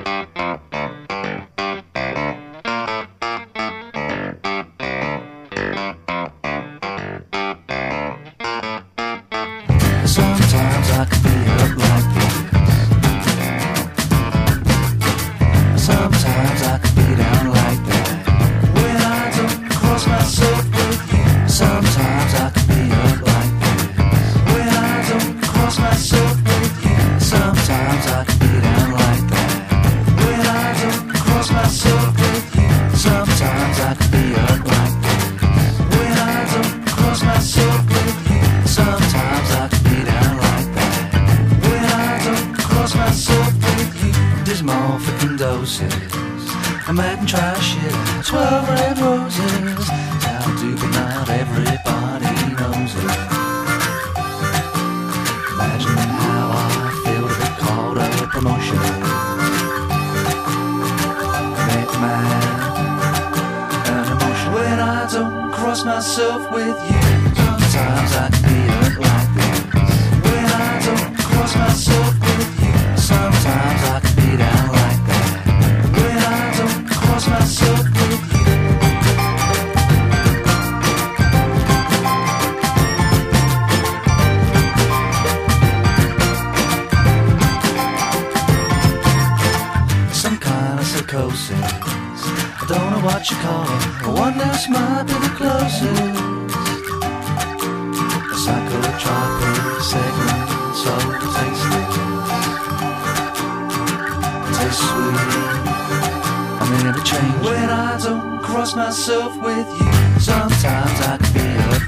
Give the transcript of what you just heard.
Sometimes I can be up like this. Sometimes I can be down like that. When I don't cross myself with you. Sometimes I can be up like this. When I don't cross myself with you. Sometimes I can be down like that. When I don't cross myself with you. Sometimes I can be up like this. When I don't cross myself with you. Sometimes I can be down like that. When I don't cross myself with you. Dismal freaking doses. I'm acting trash shit. 12 red roses. How do but not everybody knows it. Imagine how I feel to be called a promotion. Make mad an emotion. When I don't cross myself with you. Sometimes I can be up like this. When I don't cross myself with you. Sometimes I can be down like that. When I don't cross myself with you. Some kind of psychosis. I don't know what you call it. One else might be the closest. A psychotropic segment, so tasteless. Tastes sweet. I'm in a change when I don't cross myself with you. Sometimes I can be up